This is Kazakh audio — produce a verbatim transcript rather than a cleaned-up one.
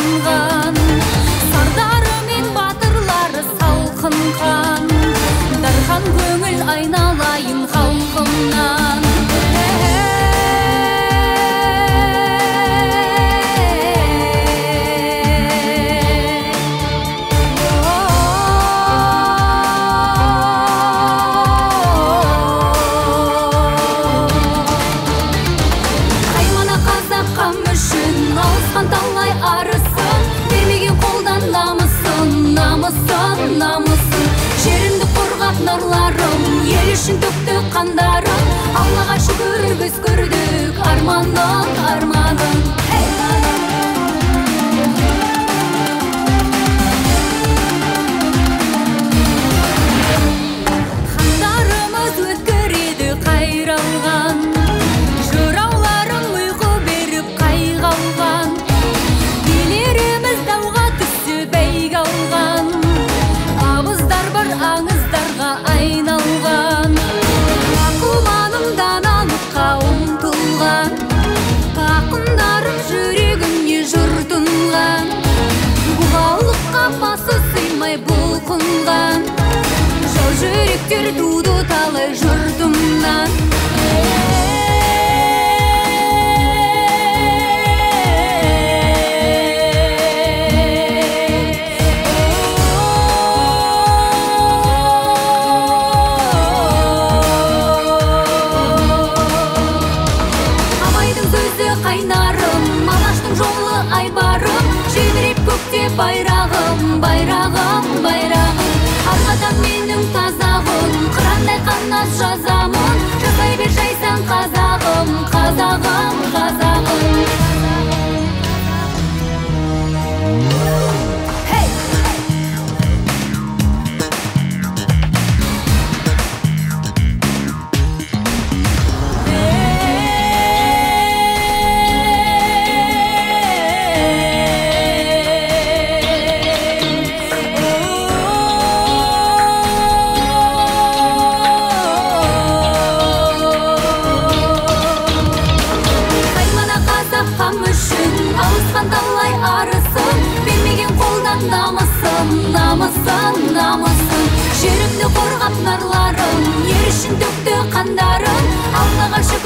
атанған, сардары мен батырлары салқын қан, дархан көңіл айналайын халқымнан. Талай арысын, бермеген қолдан намысын, намысын, намысын. Жерімді қорғап нұрларым, ел үшін төкті қандарым. Аллаға шүкір біз көрдік арманын, арманын. Хандарымыз өткіреді қайралған, жырауларым ұйқы беріп қайғалған. Аңыздарға айналған, ақылманым даналыққа ұмтылған, ақындарым жүрегіне жұртынған, бұғалыққа басы сыймай бұлқынған, жау жүректер туды талай жұртымнан. Қайнарым, алаштың жолы айбарым, желбіреп көкте байрағым, байрағым, байрағым. Арқадан менің тазағым, қырандай қанат жазамын, жасай бер жайсаң қазағым, қазағым, қазағым. Алысқан талай арысын, бермеген қолдан намысын, намысын, намысын. Жерімді қорғап нарларым, ер үшін төкті қандарым. Аллаға шүкір